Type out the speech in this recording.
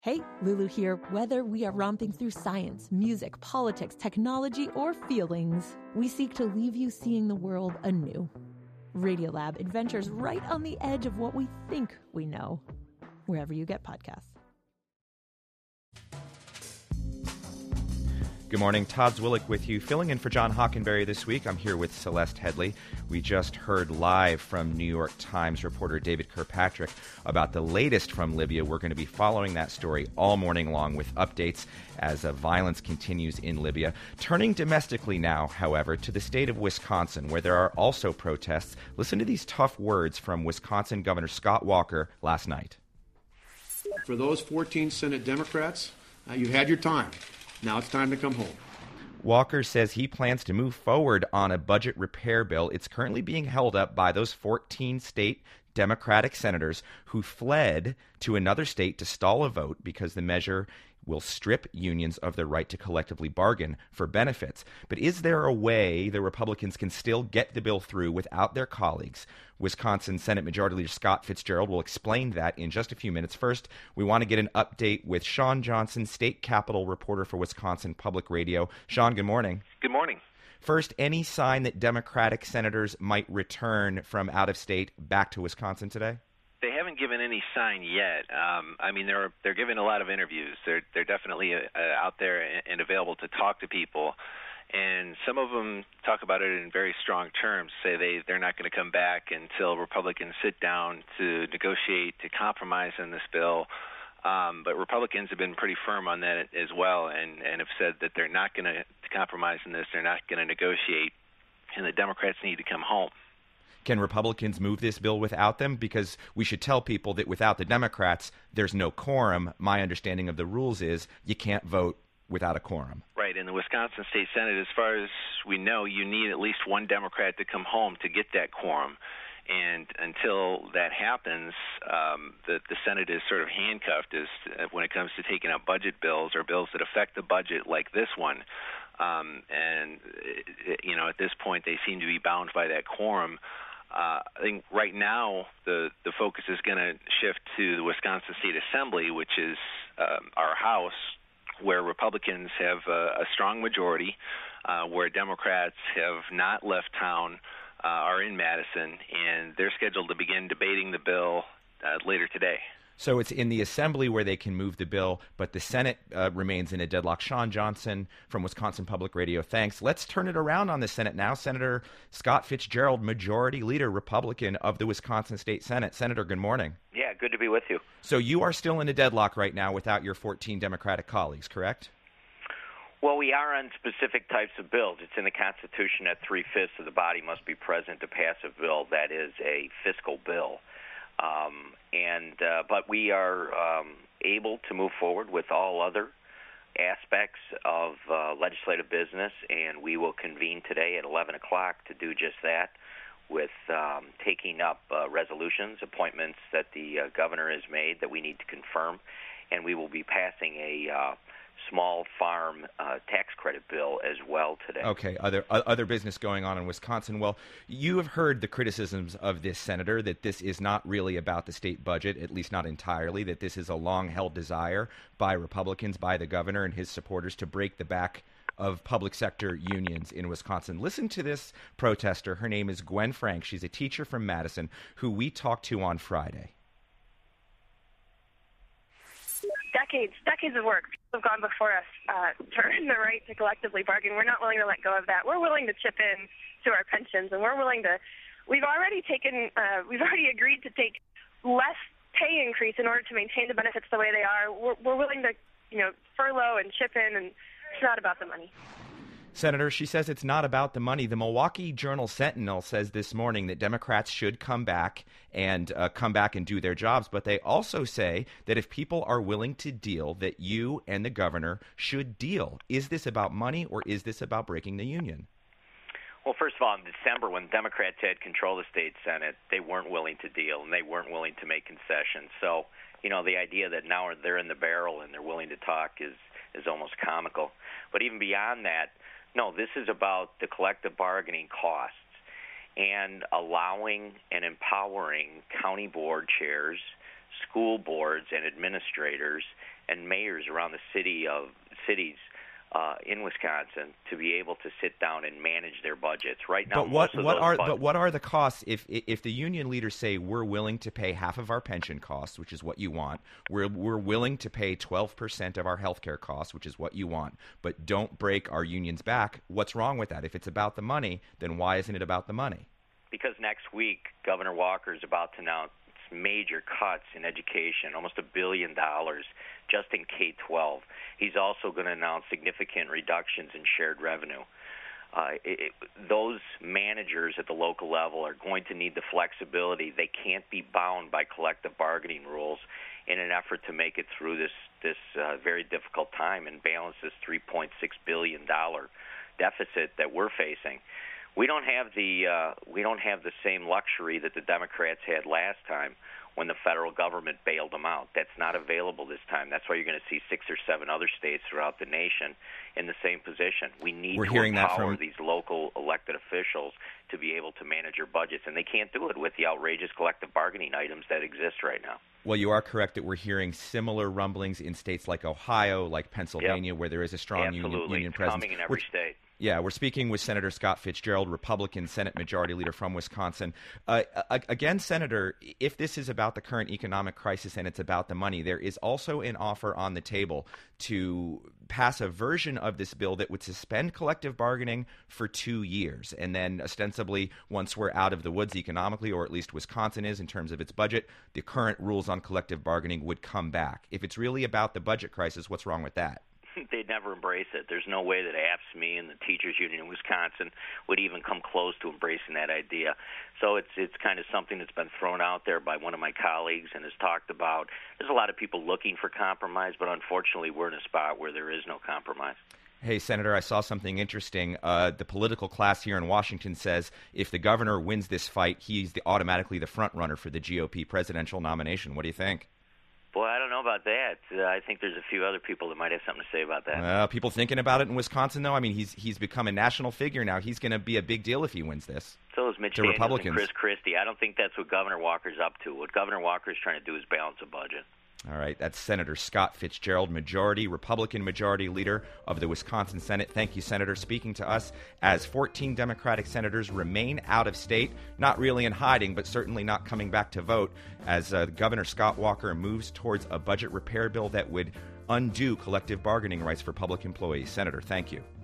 Hey, Lulu here. Whether we are romping through science, music, politics, technology, or feelings, we seek to leave you seeing the world anew. Radiolab adventures right on the edge of what we think we know, wherever you get podcasts. Good morning, Todd Zwillich with you, filling in for John Hockenberry this week. I'm here with Celeste Headley. We just heard live from New York Times reporter David Kirkpatrick about the latest from Libya. We're going to be following that story all morning long with updates as violence continues in Libya. Turning domestically now, however, to the state of Wisconsin, where there are also protests. Listen to these tough words from Wisconsin Governor Scott Walker last night. For those 14 Senate Democrats, you had your time. Now it's time to come home. Walker says he plans to move forward on a budget repair bill. It's currently being held up by those 14 state Democratic senators who fled to another state to stall a vote because the measure will strip unions of their right to collectively bargain for benefits. But is there a way the Republicans can still get the bill through without their colleagues? Wisconsin Senate Majority Leader Scott Fitzgerald will explain that in just a few minutes. First, we want to get an update with Sean Johnson, state capitol reporter for Wisconsin Public Radio. Sean, good morning. Good morning. First, any sign that Democratic senators might return from out of state back to Wisconsin today? They haven't given any sign yet. They're giving a lot of interviews. They're definitely out there and available to talk to people. And some of them talk about it in very strong terms, say they're not going to come back until Republicans sit down to negotiate, to compromise on this bill. But Republicans have been pretty firm on that as well and have said that they're not going to compromise on this, they're not going to negotiate, and the Democrats need to come home. Can Republicans move this bill without them? Because we should tell people that without the Democrats, there's no quorum. My understanding of the rules is you can't vote without a quorum. Right. In the Wisconsin State Senate, as far as we know, you need at least one Democrat to come home to get that quorum. And until that happens, the Senate is sort of handcuffed when it comes to taking up budget bills or bills that affect the budget like this one. At this point, they seem to be bound by that quorum. I think right now the focus is going to shift to the Wisconsin State Assembly, which is our House, where Republicans have a strong majority, where Democrats have not left town, are in Madison, and they're scheduled to begin debating the bill later today. So it's in the Assembly where they can move the bill, but the Senate remains in a deadlock. Sean Johnson from Wisconsin Public Radio, thanks. Let's turn it around on the Senate now. Senator Scott Fitzgerald, Majority Leader, Republican of the Wisconsin State Senate. Senator, good morning. Yeah, good to be with you. So you are still in a deadlock right now without your 14 Democratic colleagues, correct? Well, we are on specific types of bills. It's in the Constitution that 3/5 of the body must be present to pass a bill that is a fiscal bill. But we are able to move forward with all other aspects of legislative business, and we will convene today at 11 o'clock to do just that, with taking up resolutions, appointments that the governor has made that we need to confirm, and we will be passing a small farm tax credit bill as well today. Okay, other business going on in Wisconsin. Well, you have heard the criticisms of this senator that this is not really about the state budget, at least not entirely, that this is a long-held desire by Republicans, by the governor and his supporters to break the back of public sector unions in Wisconsin. Listen to this protester. Her name is Gwen Frank. She's a teacher from Madison who we talked to on Friday. Decades of work have gone before us to earn the right to collectively bargain. We're not willing to let go of that. We're willing to chip in to our pensions, and we've already agreed to take less pay increase in order to maintain the benefits the way they are. We're willing to, furlough and chip in, and it's not about the money. Senator, she says it's not about the money. The Milwaukee Journal-Sentinel says this morning that Democrats should come back and do their jobs, but they also say that if people are willing to deal, that you and the governor should deal. Is this about money, or is this about breaking the union? Well, first of all, in December, when Democrats had control of the state Senate, they weren't willing to deal, and they weren't willing to make concessions. So, the idea that now they're in the barrel and they're willing to talk is almost comical. But even beyond that, no, this is about the collective bargaining costs and allowing and empowering county board chairs, school boards, and administrators and mayors around the cities in Wisconsin to be able to sit down and manage their budgets. Right now, what are the costs if the union leaders say we're willing to pay half of our pension costs, which is what you want, we're willing to pay 12% of our health care costs, which is what you want, but don't break our unions back? What's wrong with that? If it's about the money, then why isn't it about the money? Because next week, Governor Walker is about to announce major cuts in education, almost $1 billion just in K-12. He's also going to announce significant reductions in shared revenue. Those managers at the local level are going to need the flexibility. They can't be bound by collective bargaining rules in an effort to make it through this very difficult time and balance this $3.6 billion deficit that we're facing. We don't have the same luxury that the Democrats had last time when the federal government bailed them out. That's not available this time. That's why you're going to see 6 or 7 other states throughout the nation in the same position. We need to empower these local elected officials to be able to manage their budgets, and they can't do it with the outrageous collective bargaining items that exist right now. Well, you are correct that we're hearing similar rumblings in states like Ohio, like Pennsylvania, where there is a strong union presence. Coming in every state. Yeah, we're speaking with Senator Scott Fitzgerald, Republican Senate Majority Leader from Wisconsin. Again, Senator, if this is about the current economic crisis and it's about the money, there is also an offer on the table to pass a version of this bill that would suspend collective bargaining for 2 years. And then ostensibly, once we're out of the woods economically, or at least Wisconsin is in terms of its budget, the current rules on collective bargaining would come back. If it's really about the budget crisis, what's wrong with that? They'd never embrace it. There's no way that AFSCME and the teachers union in Wisconsin would even come close to embracing that idea. So it's kind of something that's been thrown out there by one of my colleagues and is talked about. There's a lot of people looking for compromise, but unfortunately we're in a spot where there is no compromise. Hey, Senator, I saw something interesting. The political class here in Washington says if the governor wins this fight, he's automatically the front runner for the GOP presidential nomination. What do you think? Boy, I don't know about that. I think there's a few other people that might have something to say about that. People thinking about it in Wisconsin, though. I mean, he's become a national figure now. He's going to be a big deal if he wins this. So is Mitch Daniels and Chris Christie. I don't think that's what Governor Walker's up to. What Governor Walker is trying to do is balance a budget. All right, that's Senator Scott Fitzgerald, Republican Majority Leader of the Wisconsin Senate. Thank you, Senator, speaking to us as 14 Democratic senators remain out of state, not really in hiding, but certainly not coming back to vote, as Governor Scott Walker moves towards a budget repair bill that would undo collective bargaining rights for public employees. Senator, thank you.